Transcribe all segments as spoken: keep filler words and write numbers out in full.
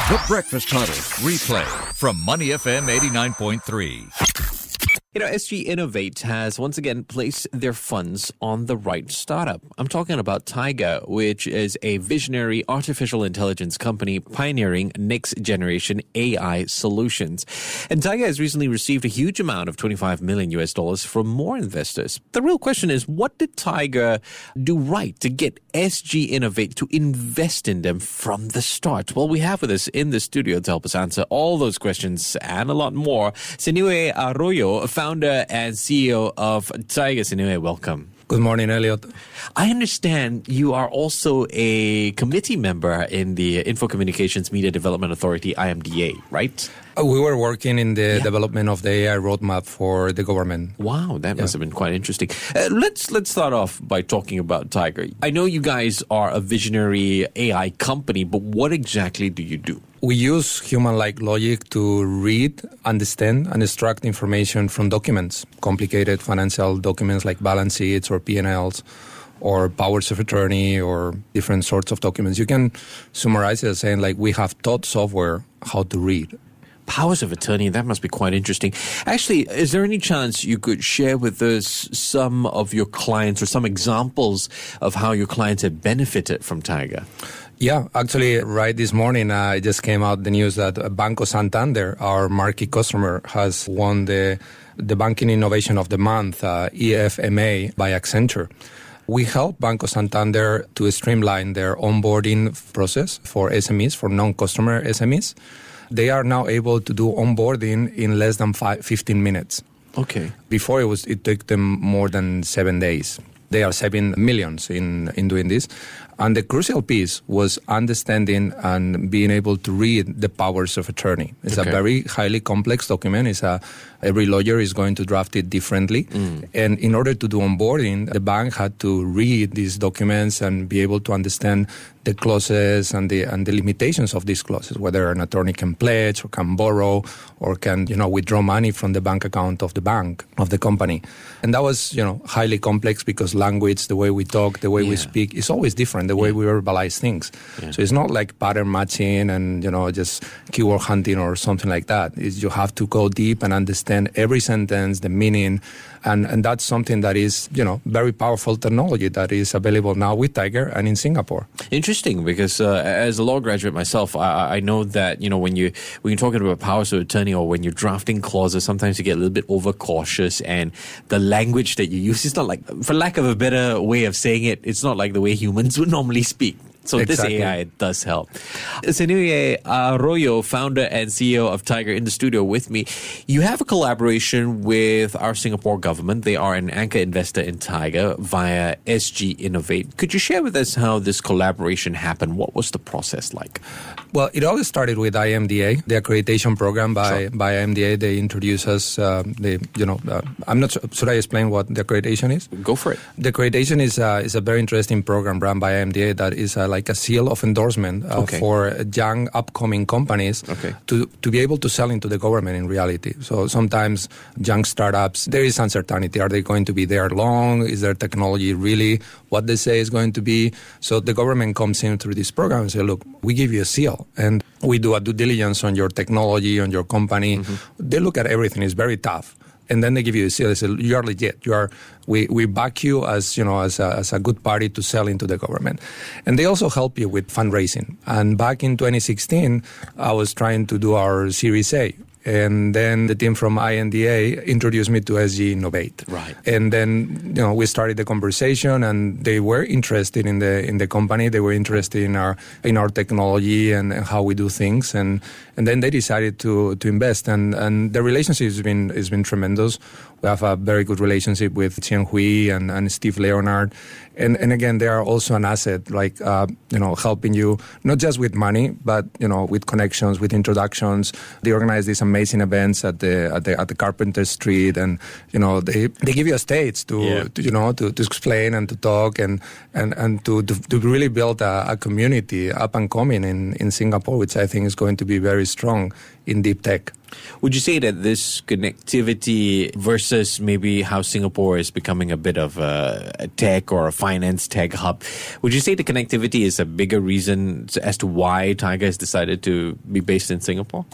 The Breakfast Huddle replay from Money F M eighty-nine point three. You know, S G Innovate has once again placed their funds on the right startup. I'm talking about Taiga, which is a visionary artificial intelligence company pioneering next-generation A I solutions. And Taiga has recently received a huge amount of twenty-five million U S dollars from more investors. The real question is, what did Taiga do right to get S G Innovate to invest in them from the start? Well, we have with us in the studio to help us answer all those questions and a lot more, Senue Arroyo, founder and C E O of Taiga. Senue, welcome. Good morning, Elliot. I understand you are also a committee member in the Info Communications Media Development Authority, I M D A, right? Uh, we were working in the Yeah. development of the A I roadmap for the government. Wow, that Yeah. must have been quite interesting. Uh, let's let's start off by talking about Taiga. I know you guys are a visionary A I company, but what exactly do you do? We use human-like logic to read, understand, and extract information from documents, complicated financial documents like balance sheets or P and Ls, or powers of attorney, or different sorts of documents. You can summarize it as saying, like, we have taught software how to read. Powers of attorney, that must be quite interesting. Actually, is there any chance you could share with us some of your clients or some examples of how your clients have benefited from Taiga? Yeah, actually, right this morning, uh, it just came out the news that Banco Santander, our marquee customer, has won the the Banking Innovation of the Month, uh, E F M A, by Accenture. We help Banco Santander to streamline their onboarding process for S M Es, for non-customer S M Es. They are now able to do onboarding in less than five, fifteen minutes. Okay. Before, it was it took them more than seven days. They are saving millions in, in doing this. And the crucial piece was understanding and being able to read the powers of attorney. It's Okay. a very highly complex document. It's a, every lawyer is going to draft it differently. Mm. And in order to do onboarding, the bank had to read these documents and be able to understand the clauses and the and the limitations of these clauses, whether an attorney can pledge or can borrow or can, you know, withdraw money from the bank account of the bank, of the company. And that was, you know, highly complex because language, the way we talk, the way we Yeah. speak, is always different, the way Yeah. we verbalize things. Yeah. So it's not like pattern matching and, you know, just keyword hunting or something like that. It's you have to go deep and understand every sentence, the meaning, and, and that's something that is, you know, very powerful technology that is available now with Taiga and in Singapore. Interesting, because uh, as a law graduate myself, I, I know that, you know, when you when you're talking about powers of attorney or when you're drafting clauses, sometimes you get a little bit overcautious, and the language that you use is not like, for lack of a better way of saying it, it's not like the way humans would normally speak. So Exactly. this A I does help. Senue Arroyo, founder and C E O of Taiga, in the studio with me. You have a collaboration with our Singapore government. They are an anchor investor in Taiga via S G Innovate. Could you share with us how this collaboration happened? What was the process like? Well, it all started with I M D A, the accreditation program by, Sure. by I M D A. They introduced us, uh, they, you know, uh, I'm not sure, should I explain what the accreditation is? Go for it. The accreditation is, uh, is a very interesting program run by I M D A that is uh, like a seal of endorsement uh, Okay. for young upcoming companies Okay. to, to be able to sell into the government in reality. So sometimes young startups, there is uncertainty. Are they going to be there long? Is their technology really what they say is going to be? So the government comes in through this program and say, look, we give you a seal and we do a due diligence on your technology, on your company. Mm-hmm. They look at everything. It's very tough. And then they give you a seal. They say, you are legit. You are, we, we back you as, you know, as a, as a good party to sell into the government. And they also help you with fundraising. And back in twenty sixteen, I was trying to do our Series A. And then the team from I M D A introduced me to S G Innovate. Right. And then, you know, we started the conversation, and they were interested in the in the company. They were interested in our in our technology and how we do things. And and then they decided to to invest. And and the relationship has been has been tremendous. We have a very good relationship with Chen Hui and, and Steve Leonard. And and again, they are also an asset, like, uh, you know, helping you not just with money, but, you know, with connections, with introductions. They organize these amazing events at the at the at the Carpenter Street, and, you know, they, they give you a stage to, Yeah. to you know to, to explain and to talk and and, and to, to to really build a, a community up and coming in, in Singapore, which I think is going to be very strong in deep tech. Would you say that this connectivity versus maybe how Singapore is becoming a bit of a, a tech or a finance tech hub, would you say the connectivity is a bigger reason as to why Tiger has decided to be based in Singapore?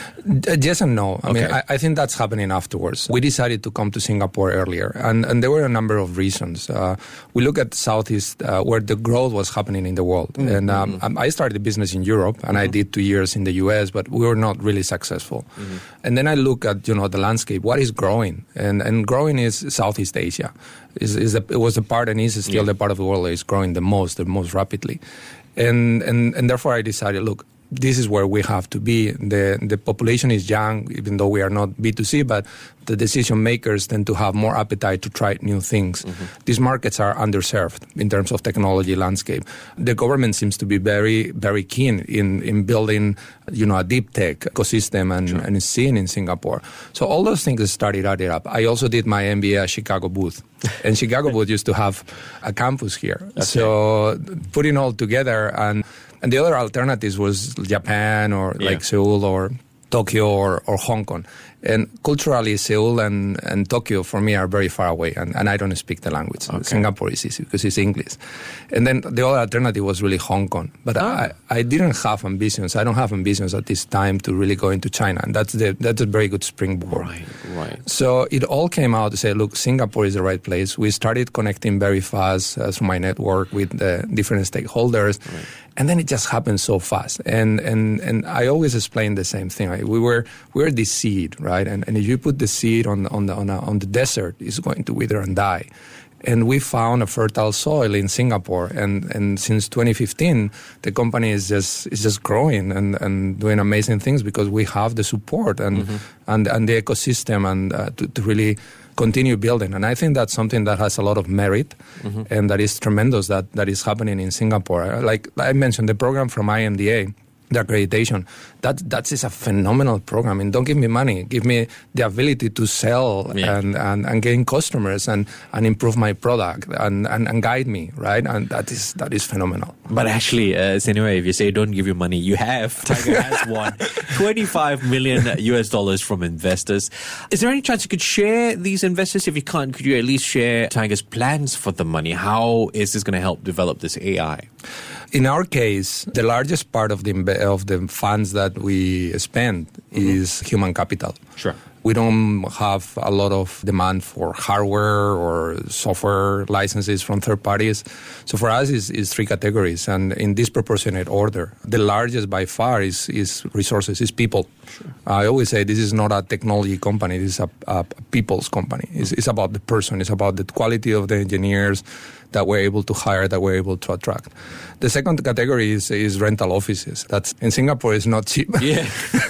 Yes and no. I okay. mean, I, I think that's happening afterwards. We decided to come to Singapore earlier, and, and there were a number of reasons. Uh, we look at Southeast, uh, where the growth was happening in the world. Mm-hmm. And um, I started a business in Europe, and mm-hmm. I did two years in the U S, but we were not really successful. Mm-hmm. And then I look at, you know, the landscape. What is growing? And and growing is Southeast Asia. Is is the, it was the part and is still yeah. the part of the world that is growing the most, the most rapidly. And and and therefore I decided, look, this is where we have to be. The the population is young, even though we are not B two C, but the decision makers tend to have more appetite to try new things. Mm-hmm. These markets are underserved in terms of technology landscape. The government seems to be very, very keen in, in building, you know, a deep tech ecosystem and, sure. and is seen in Singapore. So all those things started adding up. I also did my M B A at Chicago Booth. And Chicago Booth used to have a campus here. Okay. So putting all together, and and the other alternatives was Japan or yeah. like Seoul or Tokyo or, or Hong Kong. And culturally, Seoul and, and Tokyo, for me, are very far away, and, and I don't speak the language. Okay. Singapore is easy because it's English. And then the other alternative was really Hong Kong. But oh. I, I didn't have ambitions. I don't have ambitions at this time to really go into China. And that's the that's a very good springboard. Right, right. So it all came out to say, look, Singapore is the right place. We started connecting very fast uh, through my network with the different stakeholders. Right. And then it just happened so fast. And and and I always explain the same thing. Right? We were we were the seed, right? And and if you put the seed on on the on, a, on the desert, it's going to wither and die. And we found a fertile soil in Singapore. And, and since twenty fifteen, the company is just is just growing and, and doing amazing things because we have the support and mm-hmm. and, and the ecosystem and uh, to, to really continue building. And I think that's something that has a lot of merit mm-hmm. and that is tremendous that, that is happening in Singapore. Like I mentioned, the program from I M D A, the accreditation, that that is a phenomenal program. And don't give me money, give me the ability to sell yeah. and, and, and gain customers and, and improve my product and, and, and guide me, right? And that is that is phenomenal. But actually, uh, anyway, if you say don't give you money, you have. Tiger has won twenty-five million U S dollars from investors. Is there any chance you could share these investors? If you can't, could you at least share Tiger's plans for the money? How is this going to help develop this A I? In our case, the largest part of the of the funds that we spend mm-hmm. is human capital. Sure. We don't have a lot of demand for hardware or software licenses from third parties. So for us, it's, it's three categories, and in disproportionate order. The largest by far is, is resources, is people. Sure. I always say this is not a technology company, this is a, a people's company. It's, it's about the person, it's about the quality of the engineers that we're able to hire, that we're able to attract. The second category is, is rental offices. That's in Singapore is not cheap. Yeah.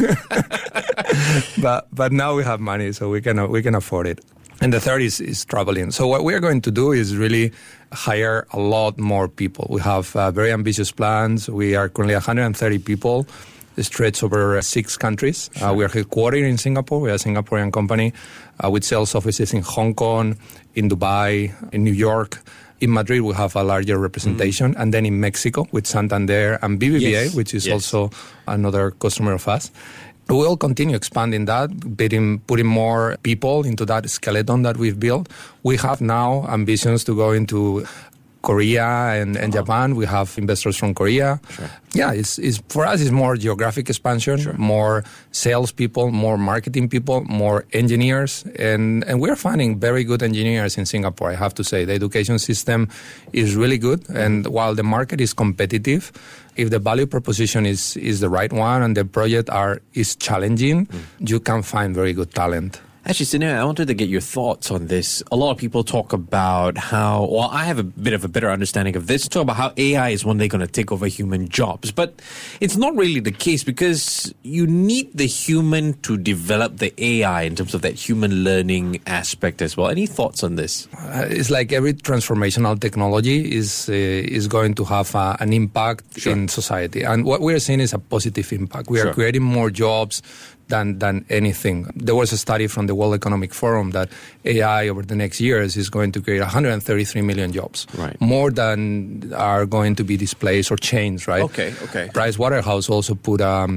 but but now we have money, so we can we can afford it. And the third is, is traveling. So what we're going to do is really hire a lot more people. We have uh, very ambitious plans. We are currently one hundred thirty people, stretched over uh, six countries. Sure. Uh, we are headquartered in Singapore. We are a Singaporean company uh, with sales offices in Hong Kong, in Dubai, in New York. In Madrid, we have a larger representation, mm. and then in Mexico with Santander and B B V A, yes. which is yes. also another customer of us. We will continue expanding that, putting, putting more people into that skeleton that we've built. We have now ambitions to go into Korea and, and oh. Japan. We have investors from Korea. Sure. Yeah, it's, it's for us, it's more geographic expansion, sure. more salespeople, more marketing people, more engineers. And, and we're finding very good engineers in Singapore, I have to say. The education system is really good. Mm-hmm. And while the market is competitive, if the value proposition is, is the right one and the project are is challenging, mm. you can find very good talent. Actually, Sunil, I wanted to get your thoughts on this. A lot of people talk about how, well, I have a bit of a better understanding of this, talk about how A I is one day going to take over human jobs. But it's not really the case because you need the human to develop the A I in terms of that human learning aspect as well. Any thoughts on this? Uh, it's like every transformational technology is uh, is going to have uh, an impact sure. in society. And what we're seeing is a positive impact. We sure. are creating more jobs than than anything. There was a study from the World Economic Forum that A I over the next years is going to create one hundred thirty-three million jobs. Right. More than are going to be displaced or changed, right? Okay, okay. Price Waterhouse also put um,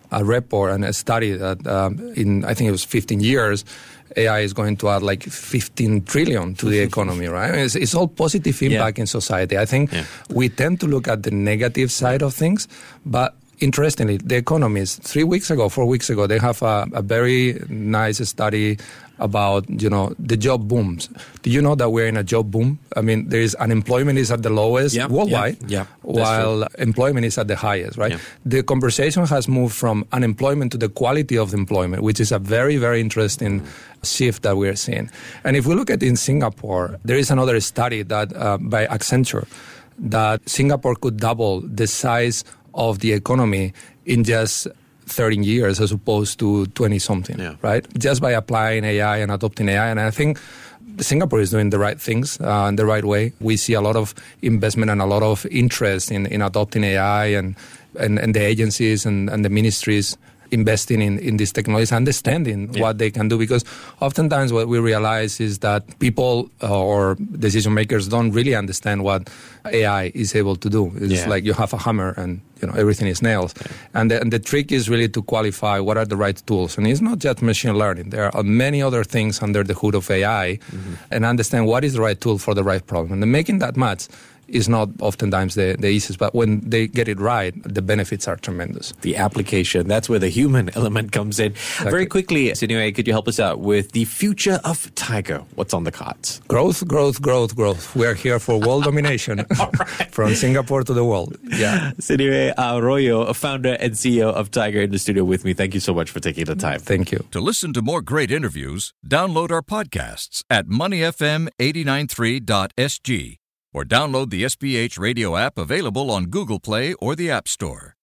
a report and a study that um, in, I think it was fifteen years, A I is going to add like fifteen trillion to the economy, right? It's, it's all positive impact yeah. in society. I think yeah. we tend to look at the negative side of things, but interestingly, the economists, three weeks ago, four weeks ago, they have a, a very nice study about, you know, the job booms. Do you know that we're in a job boom? I mean, there is unemployment is at the lowest yeah, worldwide, yeah, yeah, while true. employment is at the highest, right? Yeah. The conversation has moved from unemployment to the quality of employment, which is a very, very interesting mm. shift that we're seeing. And if we look at in Singapore, there is another study that uh, by Accenture that Singapore could double the size of the economy in just thirteen years as opposed to twenty-something, yeah. right? Just by applying A I and adopting A I. And I think Singapore is doing the right things uh, in the right way. We see a lot of investment and a lot of interest in, in adopting A I and, and, and the agencies and, and the ministries investing in, in these technologies, understanding yeah. what they can do. Because oftentimes what we realize is that people uh, or decision makers don't really understand what A I is able to do. It's yeah. like you have a hammer and you know everything is nails. Yeah. And, the, and the trick is really to qualify what are the right tools. And it's not just machine learning. There are many other things under the hood of A I mm-hmm. and understand what is the right tool for the right problem. And then making that match is not oftentimes the, the easiest, but when they get it right, the benefits are tremendous. The application, that's where the human element comes in. Exactly. Very quickly, Sinuhe, could you help us out with the future of Tiger? What's on the cards? Growth, growth, growth, growth. We are here for world domination right. from Singapore to the world. Yeah. Sinuhe Arroyo, founder and C E O of Tiger, in the studio with me. Thank you so much for taking the time. Thank you. To listen to more great interviews, download our podcasts at money f m eight nine three dot s g. or download the S B H radio app available on Google Play or the App Store.